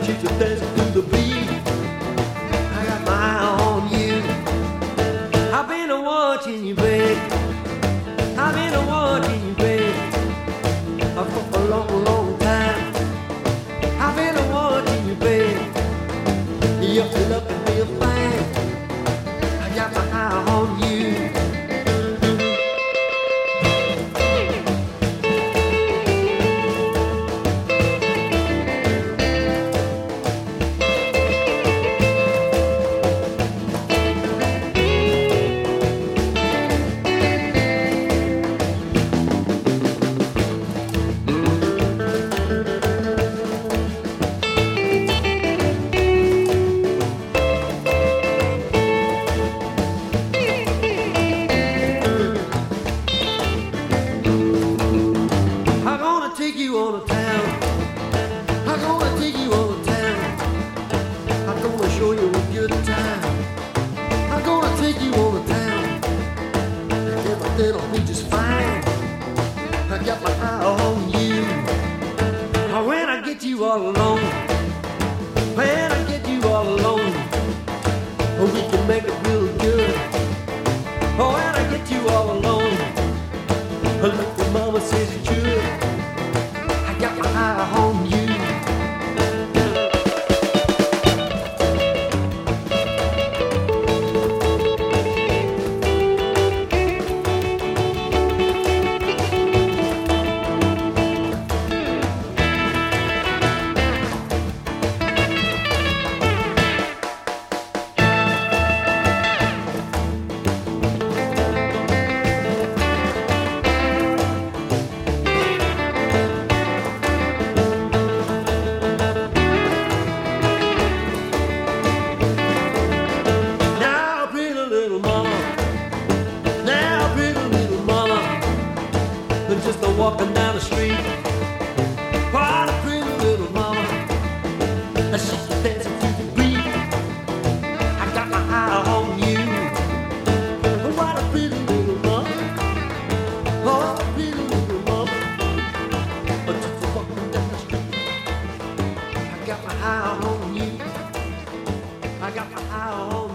she's a dancing to the beat. I got my eye on you. I've been a watching you, babe. I've been a watching you, babe. For a long, long time. I've been a watching you, babe. You're looking real fine. I got my eye on you. Take you on a town. I'm gonna take you on a town. I'm gonna show you a good time. I'm gonna take you on a town. Everything'll be just fine. I got my eye on you. When I get you all alone, when I get you all alone, we can make it real good. When I get you all alone, look, your mama says you should. Got my eye on you. Just a walking down the street. What a pretty little mama. She's dancing to the beat. I got my eye on you. What a pretty little mama. What a pretty little mama. Just a walking down the street. I got my eye on you. I got my eye on you.